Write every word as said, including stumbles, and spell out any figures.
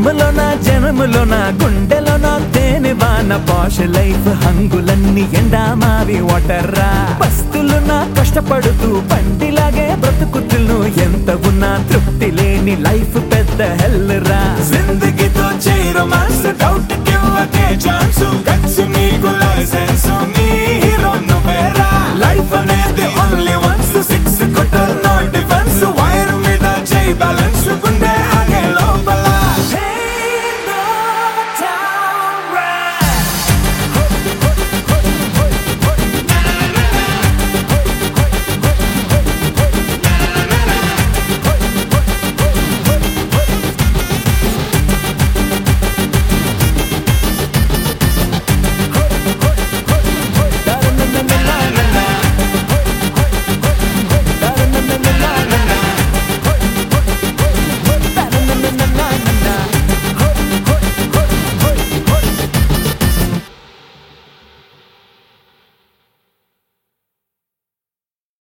జిమ్ములోన జనములోన గుండెలోన తేనె వాన పాష్ లైఫ్ హంగులన్నీ ఎండా మావి వాటర్రా పస్తులున్నా కష్టపడుతూ పండిలాగే బ్రతుకుతులు ఎంత ఉన్నా తృప్తి లేని లైఫ్ పెద్ద హెల్ రా జిందగీతో చేయి రొమాన్స్ డౌట్ కివ్వకే ఛాన్స్ కచ్చి నీకు లైసెన్స్